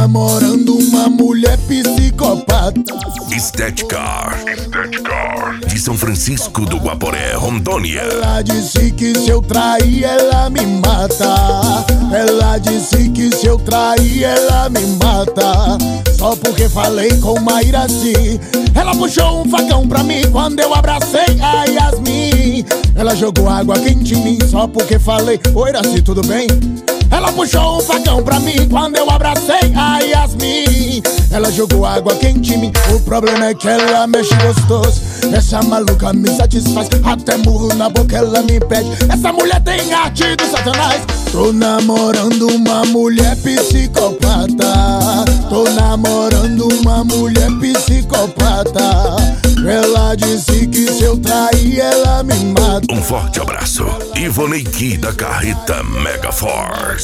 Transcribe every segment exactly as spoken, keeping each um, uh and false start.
namorando uma mulher psicopata. Estética, Estética de São Francisco do Guaporé, Rondônia. Ela disse que se eu trair ela me mata. Ela disse que se eu trair ela me mata. Só porque falei com Mairaci. Ela puxou um facão pra mim quando eu abracei a Yasmin. Ela jogou água quente em mim só porque falei: oi, Iraci, tudo bem? Ela puxou um facão pra mim quando eu abracei a Yasmin. Ela jogou água quente em mim. O problema é que ela mexe gostoso. Essa maluca me satisfaz. Até murro na boca ela me pede. Essa mulher tem arte do satanás. Tô namorando uma mulher psicopata. Tô namorando uma mulher psicopata. Ela disse que se eu trair ela me mata. Um forte abraço, Ivoneiki da Carreta Mega Force.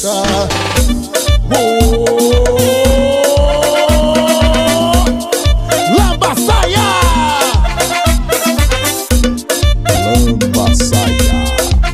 Lamba saia, lamba saia.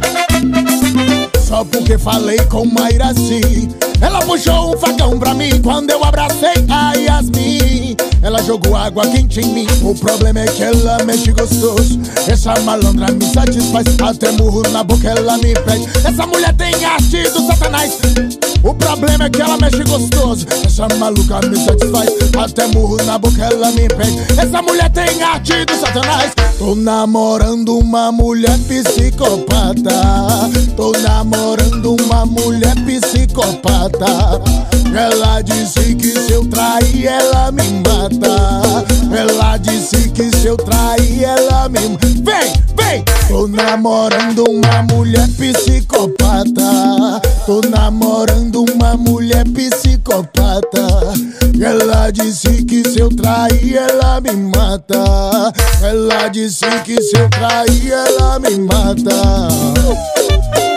Só porque falei com Mairaci. Ela puxou um facão pra mim quando eu abracei a Yasmin. Ela jogou água quente em mim. O problema é que ela mexe gostoso. Essa malandra me satisfaz. Até murro na boca ela me pede. Essa mulher tem arte do satanás. O problema é que ela mexe gostoso. Essa maluca me satisfaz. Até murro na boca ela me pede. Essa mulher tem arte do satanás. Tô namorando uma mulher psicopata. Tô namorando uma mulher psicopata. Ela disse que se eu trair ela me mata. Ela disse que se eu trair ela me... Vem, vem! Tô namorando uma mulher psicopata. Tô namorando uma mulher psicopata. Ela disse que se eu trair ela me mata. Ela disse que se eu trair ela me mata.